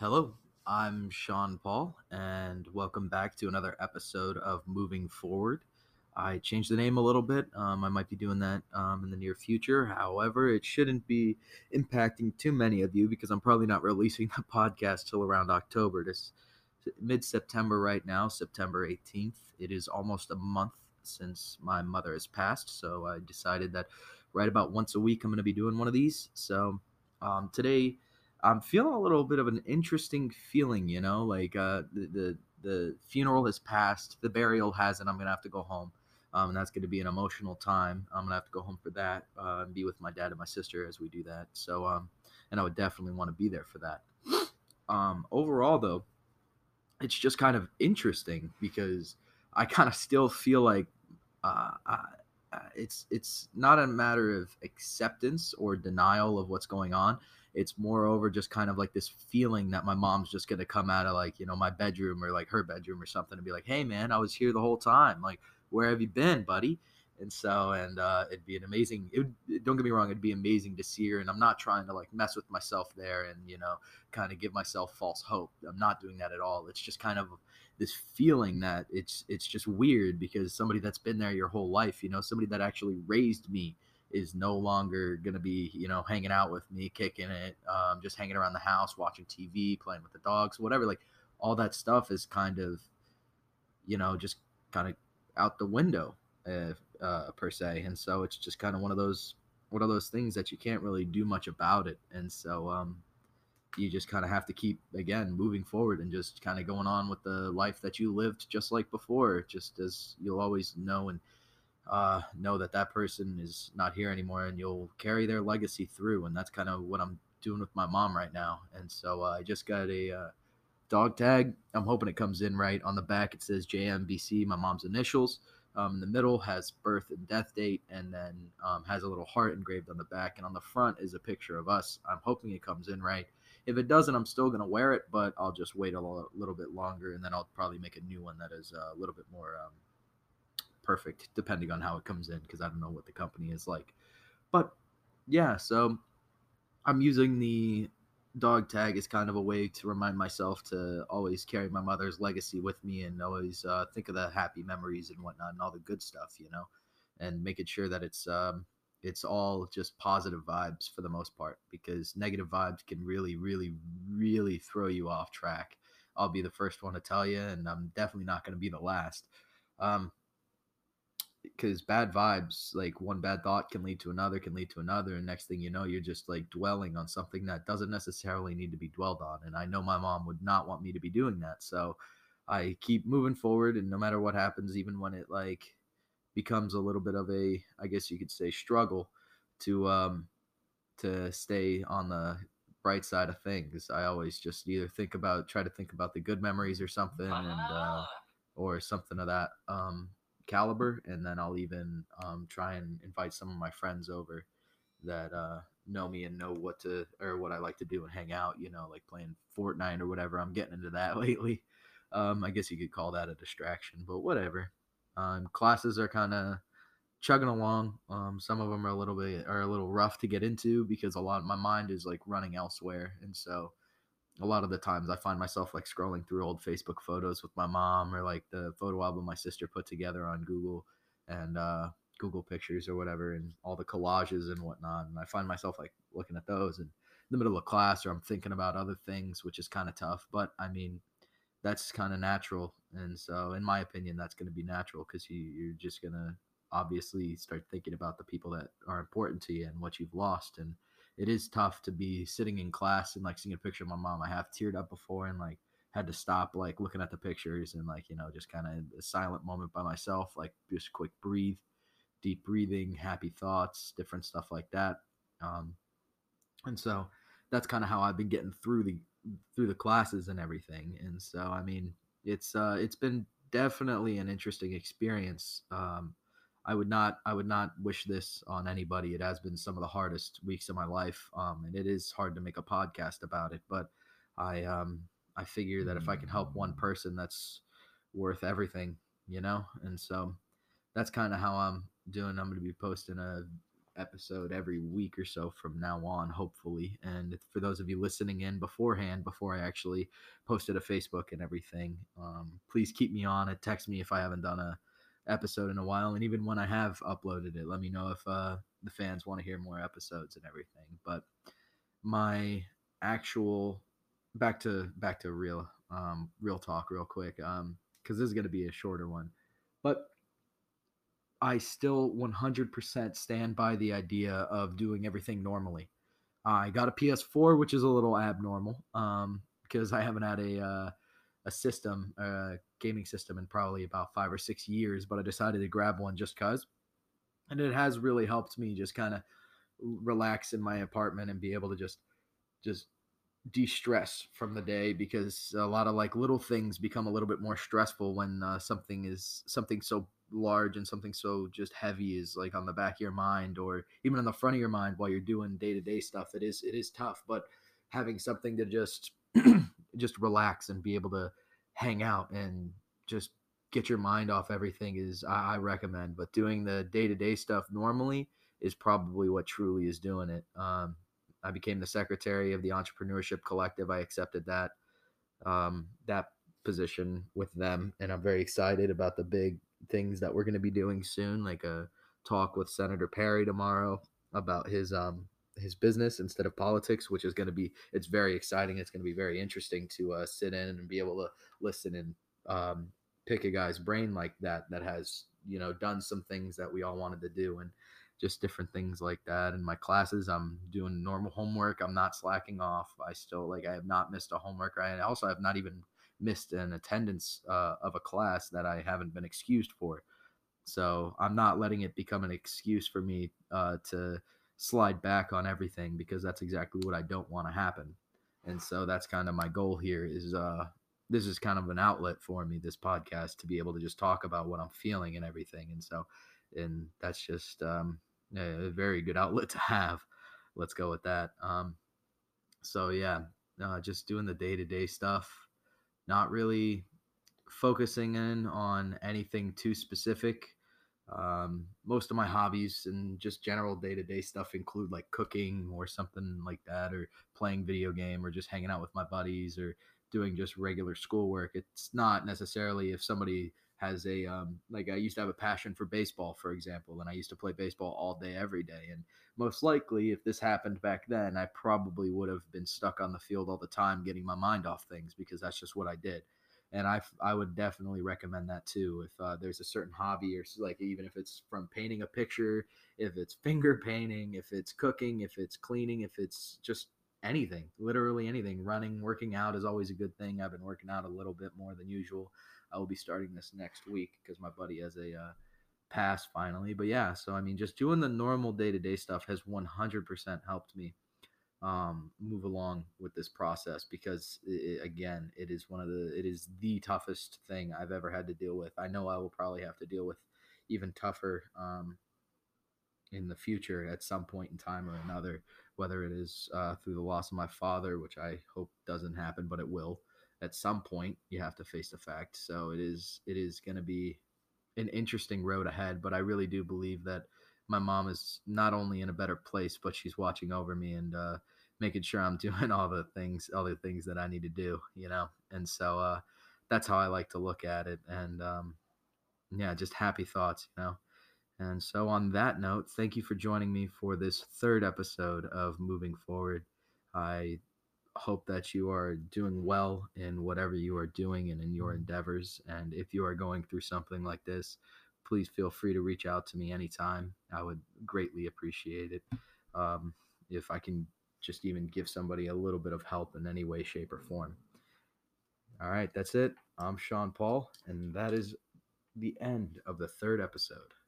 Hello, I'm Sean Paul, and welcome back to another episode of Moving Forward. I changed the name a little bit. I might be doing that in the near future. However, it shouldn't be impacting too many of you because I'm probably not releasing the podcast till around October. This mid September right now, September 18th. It is almost a month since my mother has passed, so I decided that right about once a week I'm going to be doing one of these. So today I'm feeling a little bit of an interesting feeling, like the funeral has passed, the burial hasn't. I'm gonna have to go home, and that's gonna be an emotional time. I'm gonna have to go home for that and be with my dad and my sister as we do that. So, and I would definitely want to be there for that. Overall, though, it's just kind of interesting because I kind of still feel like uh, uh, it's not a matter of acceptance or denial of what's going on. It's moreover just kind of like this feeling that my mom's just gonna come out of like my bedroom or like her bedroom or something and be like, "Hey man, I was here the whole time. Like, where have you been, buddy?" And it'd be an amazing. Don't get me wrong, it'd be amazing to see her. And I'm not trying to like mess with myself there and kind of give myself false hope. I'm not doing that at all. It's just kind of this feeling that it's just weird because somebody that's been there your whole life, somebody that actually raised me is no longer going to be, hanging out with me, kicking it, just hanging around the house, watching TV, playing with the dogs, whatever. Like all that stuff is kind of, just kind of out the window, per se. And so it's just kind of one of those things that you can't really do much about it. And so, you just kind of have to keep again moving forward and just kind of going on with the life that you lived just like before, just as you'll always know and know that that person is not here anymore, and you'll carry their legacy through. And that's kind of what I'm doing with my mom right now. And so I just got a dog tag. I'm hoping it comes in right. On the back it says JMBC, my mom's initials. In the middle has birth and death date, and then has a little heart engraved on the back. And on the front is a picture of us. I'm hoping it comes in right. If it doesn't, I'm still gonna wear it, but I'll just wait a little bit longer, and then I'll probably make a new one that is a little bit more perfect, depending on how it comes in, because I don't know what the company is like. But yeah, so I'm using the dog tag as kind of a way to remind myself to always carry my mother's legacy with me and always think of the happy memories and whatnot and all the good stuff, and making sure that it's all just positive vibes for the most part, because negative vibes can really, really, really throw you off track. I'll be the first one to tell you, and I'm definitely not going to be the last. Um, because bad vibes, like one bad thought can lead to another, and next thing you know, you're just like dwelling on something that doesn't necessarily need to be dwelled on. And I know my mom would not want me to be doing that, so I keep moving forward. And no matter what happens, even when it like becomes a little bit of a, I guess you could say, struggle to stay on the bright side of things, I always just either try to think about the good memories or something, and or something of that caliber. And then I'll even try and invite some of my friends over that know me and know what I like to do and hang out, like playing Fortnite or whatever. I'm getting into that lately. I guess you could call that a distraction, but whatever. Classes are kind of chugging along. Some of them are a little rough to get into because a lot of my mind is like running elsewhere, and so a lot of the times I find myself like scrolling through old Facebook photos with my mom, or like the photo album my sister put together on Google and Google Pictures or whatever, and all the collages and whatnot. And I find myself like looking at those in the middle of class, or I'm thinking about other things, which is kind of tough. But I mean, that's kind of natural. And so, in my opinion, that's going to be natural because you're just going to obviously start thinking about the people that are important to you and what you've lost. And it is tough to be sitting in class and like seeing a picture of my mom. I have teared up before and like had to stop like looking at the pictures and like, just kind of a silent moment by myself, like just quick breathe, deep breathing, happy thoughts, different stuff like that. Um, and so that's kind of how I've been getting through the classes and everything. And so I mean, it's been definitely an interesting experience. I would not wish this on anybody. It has been some of the hardest weeks of my life, and it is hard to make a podcast about it. But I figure that if I can help one person, that's worth everything. And so that's kind of how I'm doing. I'm going to be posting a episode every week or so from now on, hopefully. And for those of you listening in beforehand, before I actually posted a Facebook and everything, please keep me on it. Text me if I haven't done a episode in a while, and even when I have uploaded it, let me know if the fans want to hear more episodes and everything. But my actual back to real talk real quick, because this is going to be a shorter one, but I still 100% stand by the idea of doing everything normally. I got a PS4, which is a little abnormal, because I haven't had a system, a gaming system, in probably about 5 or 6 years. But I decided to grab one just cause, and it has really helped me just kind of relax in my apartment and be able to just de-stress from the day, because a lot of like little things become a little bit more stressful when something so large and something so just heavy is like on the back of your mind, or even on the front of your mind while you're doing day-to-day stuff. It is tough, but having something to just just relax and be able to hang out and just get your mind off everything is, I recommend. But doing the day-to-day stuff normally is probably what truly is doing it. I became the secretary of the Entrepreneurship Collective. I accepted that position with them, and I'm very excited about the big things that we're going to be doing soon, like a talk with Senator Perry tomorrow about his business instead of politics, which is going to be, it's very exciting. It's going to be very interesting to sit in and be able to listen and pick a guy's brain like that has done some things that we all wanted to do, and just different things like that. In my classes, I'm doing normal homework. I'm not slacking off. I have not missed a homework. I also have not even missed an attendance of a class that I haven't been excused for. So I'm not letting it become an excuse for me to slide back on everything, because that's exactly what I don't want to happen. And so that's kind of my goal here is this is kind of an outlet for me, this podcast, to be able to just talk about what I'm feeling and everything. And that's just a very good outlet to have. Let's go with that. So yeah, just doing the day-to-day stuff, not really focusing in on anything too specific. Most of my hobbies and just general day-to-day stuff include like cooking or something like that, or playing video game, or just hanging out with my buddies, or doing just regular schoolwork. It's not necessarily, if somebody has a like, I used to have a passion for baseball, for example, and I used to play baseball all day every day, and most likely if this happened back then, I probably would have been stuck on the field all the time getting my mind off things, because that's just what I did. And I would definitely recommend that too. If there's a certain hobby, or like, even if it's from painting a picture, if it's finger painting, if it's cooking, if it's cleaning, if it's just anything, literally anything. Running, working out is always a good thing. I've been working out a little bit more than usual. I will be starting this next week because my buddy has a pass finally. But yeah, so I mean, just doing the normal day to day stuff has 100% helped me move along with this process, because again, it is the toughest thing I've ever had to deal with. I know I will probably have to deal with even tougher in the future at some point in time or another, whether it is through the loss of my father, which I hope doesn't happen, but it will. At some point, you have to face the fact. So it is going to be an interesting road ahead, but I really do believe that my mom is not only in a better place, but she's watching over me and making sure I'm doing all the things that I need to do. And so that's how I like to look at it. And yeah, just happy thoughts. And so, on that note, thank you for joining me for this third episode of Moving Forward. I hope that you are doing well in whatever you are doing and in your endeavors. And if you are going through something like this, please feel free to reach out to me anytime. I would greatly appreciate it. If I can just even give somebody a little bit of help in any way, shape, or form. All right, that's it. I'm Sean Paul, and that is the end of the third episode.